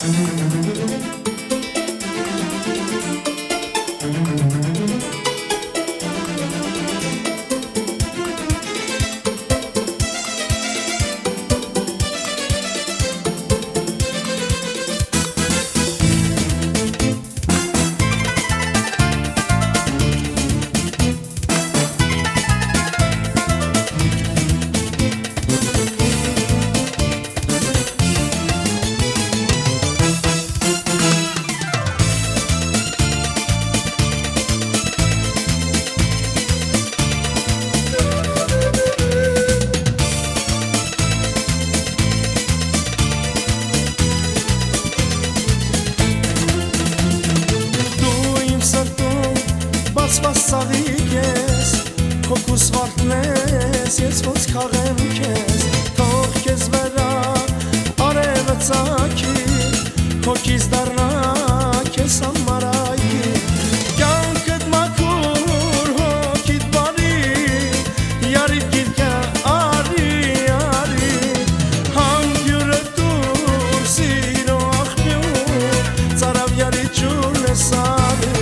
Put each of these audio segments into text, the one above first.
Բացված ծաղիկ ես, հոգուս վարդն ես, ես ոնց քաղեմ քեզ, թող քեզ վրա արևը ծագի, հոգիս դառնա քեզ համար այգի, կյանքդ մաքուր, հոգիդ բարի, յարիդ գիրկը արի, արի, համբյուրը դուր, սիրո աղբյուր, ծարավ յարիդ ջուրն ես արի.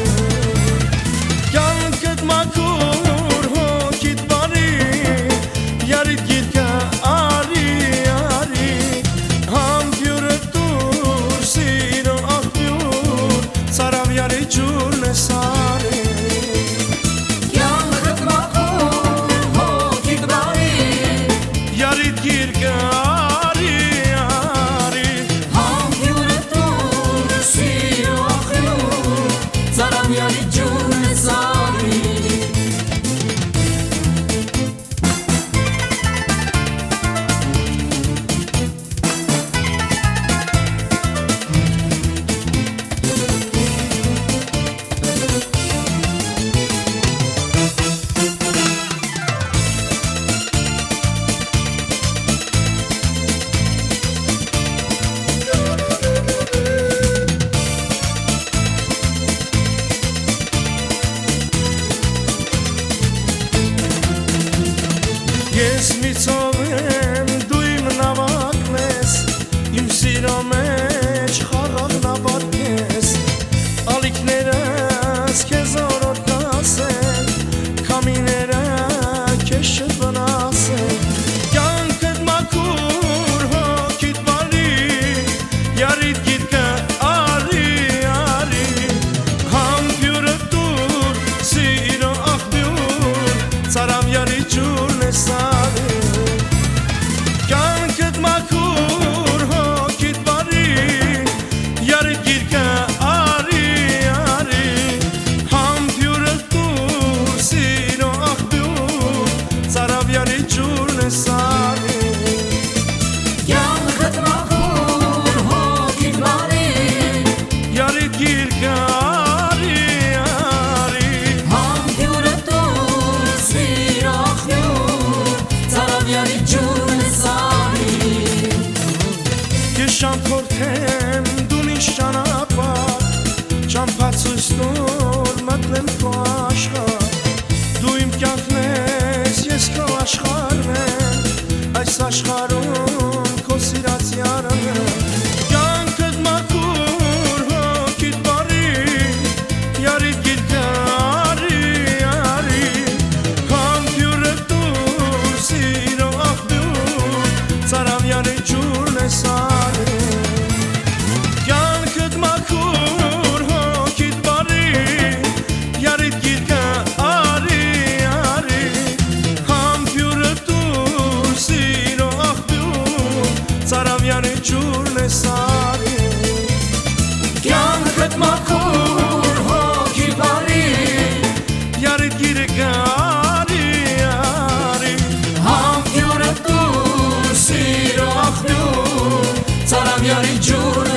Ես մի ծով եմ, դու իմ նավակն ես, իմ սիրո մեջ խաղաղ նավարկ ես, ալիքներս քեզ օրոր կասեն, քամիները քեզ չվնասեն, կյանքդ մաքուր, հոգիդ բարի, յարիդ գիրկը արի, արի, համբյուրը դուր, սիրո աղբյուր, ծարավ յարիդ ջուրն ես արի. Կյանքդ մաքուր, հոգիդ բարի, յարիդ գիրկը արի, արի, համբյուրը դուր, սիրո աղբյուր, ծարավ յարիդ ջուրն ես արի. Կյանքդ մաքուր, հոգիդ բարի, յարիդ գիրկը արի, արի, համբյուրը դուր, սիրո աղբյուր, ծարավ յարիդ ջուրն ես արի. Ես շամփորդեմ դու ինձ ճանապարհ, ճամփացույց տուր մտնեմ քո աշխարհ, դու իմ կյանքն ես, ես քո աշխարհն եմ, այս աշխարհում քո սիրած յարն եմ. Կյանքդ մաքուր, հոգիդ բարի, յարիդ գիրկը արի, արի, համբյուրը դուր, սիրո աղբյուր, ծարավ յարիդ ջուրն ես արի. Կյանքդ մաքուր, հոգիդ բարի, յարիդ գիրկը արի, արի, համբյուրը դուր, սիրո աղբյուր, ծարավ յարիդ ջուրն ես արի. Կյանքդ մաքուր, հոգիդ բարի, յարիդ գիրկը արի, արի, համբյուրը դուր, սիրո աղբյուր, ծարավ յարիդ ջուրն